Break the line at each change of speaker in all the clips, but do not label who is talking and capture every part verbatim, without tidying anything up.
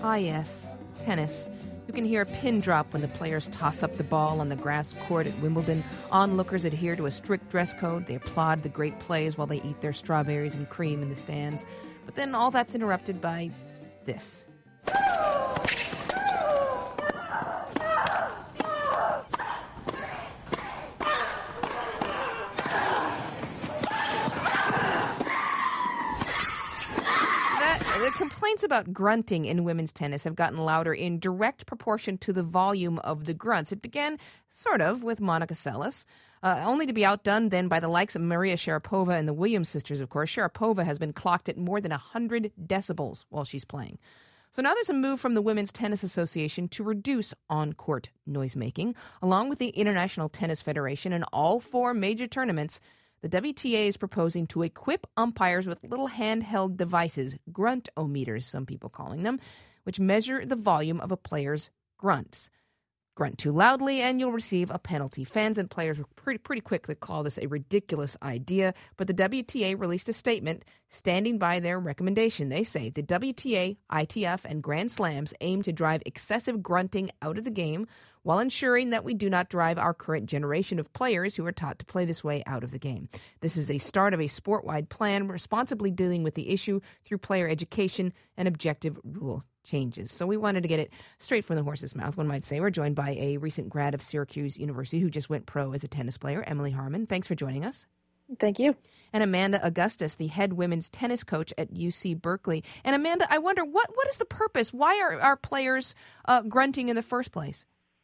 Ah, yes, tennis. You can hear a pin drop when the players toss up the ball on the grass court at Wimbledon. Onlookers adhere to a strict dress code. They applaud the great plays while they eat their strawberries and cream in the stands. But then all that's interrupted by this. The complaints about grunting in women's tennis have gotten louder in direct proportion to the volume of the grunts. It began, sort of, with Monica Seles, uh, only to be outdone then by the likes of Maria Sharapova and the Williams sisters, of course. Sharapova has been clocked at more than one hundred decibels while she's playing. So now there's a move from the Women's Tennis Association to reduce on-court noisemaking. Along with the International Tennis Federation and all four major tournaments, the W T A is proposing to equip umpires with little handheld devices, gruntometers, some people calling them, which measure the volume of a player's grunts. Grunt too loudly and you'll receive a penalty. Fans and players will pretty, pretty quickly call this a ridiculous idea, but the W T A released a statement standing by their recommendation. They say the W T A, I T F, and Grand Slams aim to drive excessive grunting out of the game while ensuring that we do not drive our current generation of players who are taught to play this way out of the game. This is the start of a sport-wide plan responsibly dealing with the issue through player education and objective rule changes. So we wanted to get it straight from the horse's mouth, one might say. We're joined by a recent grad of Syracuse University who just went pro as a tennis player, Emily Harmon. Thanks for joining us.
Thank you.
And Amanda Augustus, the head women's tennis coach at U C Berkeley. And Amanda, I wonder, what, what is the purpose? Why are our players uh, grunting in the first place?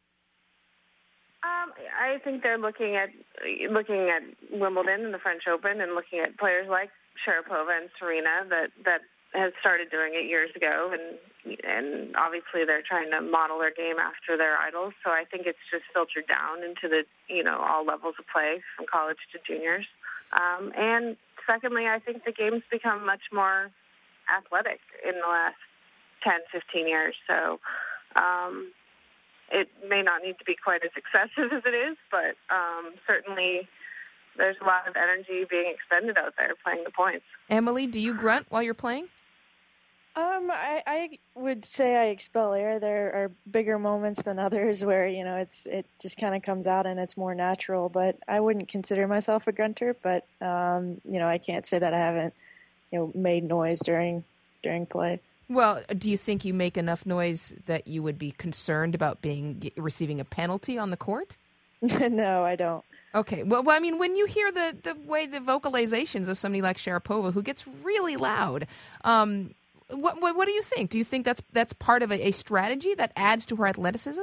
Um, I think they're looking at looking at Wimbledon and the French Open and looking at players like Sharapova and Serena that, that has started doing it years ago, and and obviously they're trying to model their game after their idols. So I think it's just filtered down into the, you know, all levels of play from college to juniors. Um, and secondly, I think the game's become much more athletic in the last ten, fifteen years. So um, it may not need to be quite as excessive as it is, but um, certainly there's a lot of energy being expended out there playing the points.
Emily, do you grunt while you're playing?
Um, I, I would say I expel air. There are bigger moments than others where, you know, it's it just kind of comes out and it's more natural. But I wouldn't consider myself a grunter. But, um, you know, I can't say that I haven't, you know, made noise during during play.
Well, do you think you make enough noise that you would be concerned about being receiving a penalty on the court?
No, I don't.
Okay. Well, well, I mean, when you hear the, the way the vocalizations of somebody like Sharapova, who gets really loud, um, what, what what do you think? Do you think that's that's part of a, a strategy that adds to her athleticism?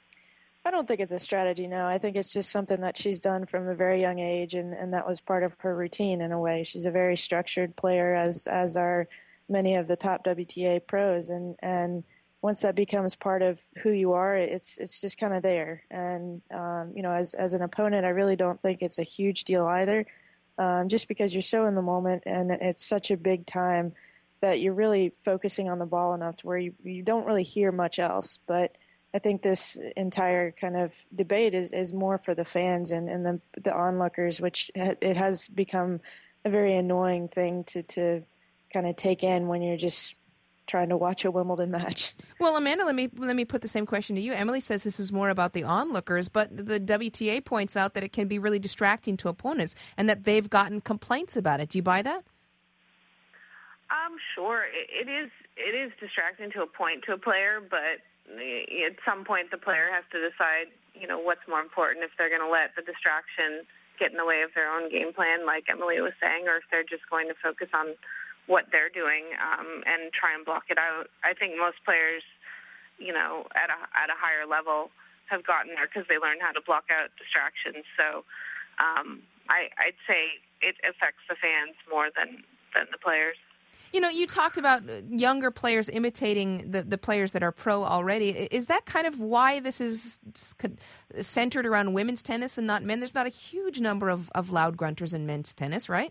I don't think it's a strategy, no. I think it's just something that she's done from a very young age, and, and that was part of her routine in a way. She's a very structured player, as as are many of the top W T A pros, and, and once that becomes part of who you are, it's it's just kind of there. And, um, you know, as, as an opponent, I really don't think it's a huge deal either, um, just because you're so in the moment, and it's such a big time that you're really focusing on the ball enough to where you, you don't really hear much else. But I think this entire kind of debate is, is more for the fans and, and the, the onlookers, which it has become a very annoying thing to, to kind of take in when you're just trying to watch a Wimbledon match.
Well, Amanda, let me let me put the same question to you. Emily says this is more about the onlookers, but the W T A points out that it can be really distracting to opponents and that they've gotten complaints about it. Do you buy that?
Um, sure. It, it is it is distracting to a point to a player, but at some point the player has to decide, you know, what's more important, if they're going to let the distraction get in the way of their own game plan, like Emily was saying, or if they're just going to focus on what they're doing um, and try and block it out. I think most players, you know, at a at a higher level have gotten there because they learned how to block out distractions. So um, I, I'd say it affects the fans more than, than the players.
You know, you talked about younger players imitating the, the players that are pro already. Is that kind of why this is centered around women's tennis and not men? There's not a huge number of, of loud grunters in men's tennis, right?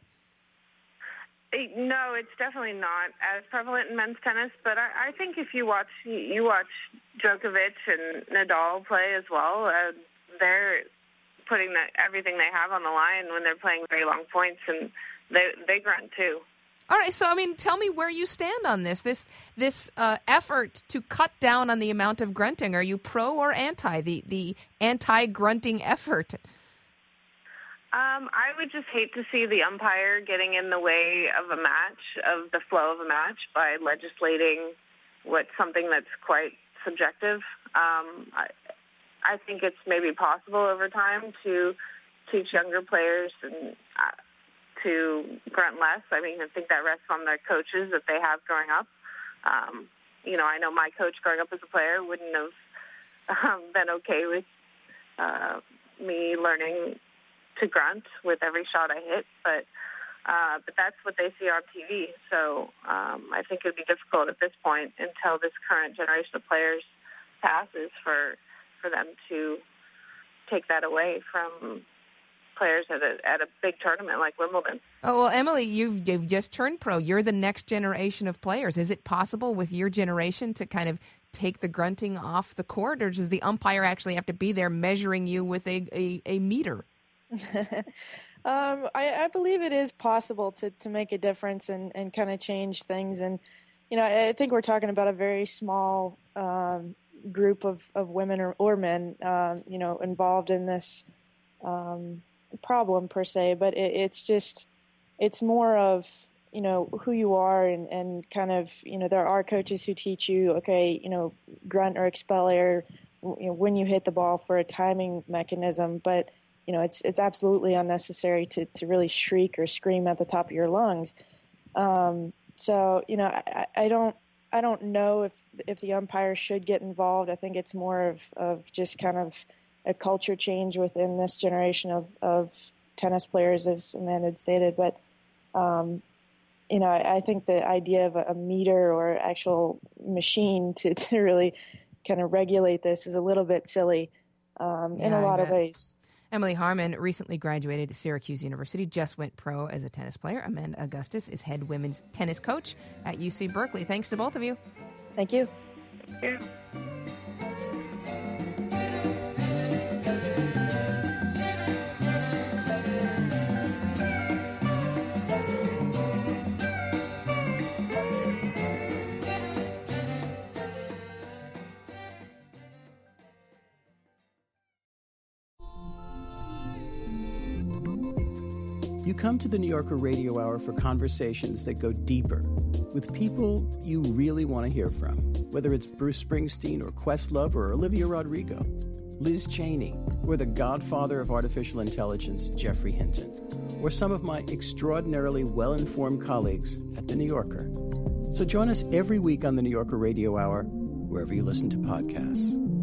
No, it's definitely not as prevalent in men's tennis. But I, I think if you watch you watch Djokovic and Nadal play as well, uh, they're putting the, everything they have on the line when they're playing very long points, and they they grunt too.
All right, so I mean, tell me where you stand on this. This this uh, effort to cut down on the amount of grunting. Are you pro or anti the the anti-grunting effort?
Um, I would just hate to see the umpire getting in the way of a match, of the flow of a match, by legislating what something that's quite subjective. Um, I, I think it's maybe possible over time to teach younger players and. Uh, to grunt less. I mean, I think that rests on the coaches that they have growing up. Um, you know, I know my coach growing up as a player wouldn't have um, been okay with uh, me learning to grunt with every shot I hit, but uh, but that's what they see on T V. So um, I think it would be difficult at this point until this current generation of players passes for for them to take that away from players at a at a big tournament like Wimbledon.
Oh, well, Emily, you've, you've just turned pro. You're the next generation of players. Is it possible with your generation to kind of take the grunting off the court, or does the umpire actually have to be there measuring you with a, a, a meter?
um, I, I believe it is possible to, to make a difference and, and kind of change things. And, you know, I think we're talking about a very small um, group of, of women or, or men, um, you know, involved in this um problem per se, but it, it's just it's more of, you know, who you are and, and kind of, you know, there are coaches who teach you, okay, you know, grunt or expel air, you know, when you hit the ball for a timing mechanism, but you know, it's it's absolutely unnecessary to, to really shriek or scream at the top of your lungs. Um, so, you know, I, I don't I don't know if if the umpire should get involved. I think it's more of, of just kind of a culture change within this generation of, of tennis players, as Amanda had stated. But, um, you know, I, I think the idea of a, a meter or actual machine to, to really kind of regulate this is a little bit silly um,
yeah,
in a lot of ways.
Emily Harmon recently graduated at Syracuse University, just went pro as a tennis player. Amanda Augustus is head women's tennis coach at U C Berkeley. Thanks to both of you.
Thank you.
Thank you.
You come to the New Yorker Radio Hour for conversations that go deeper with people you really want to hear from, whether it's Bruce Springsteen or Questlove or Olivia Rodrigo, Liz Cheney, or the godfather of artificial intelligence, Jeffrey Hinton, or some of my extraordinarily well-informed colleagues at the New Yorker. So join us every week on the New Yorker Radio Hour, wherever you listen to podcasts.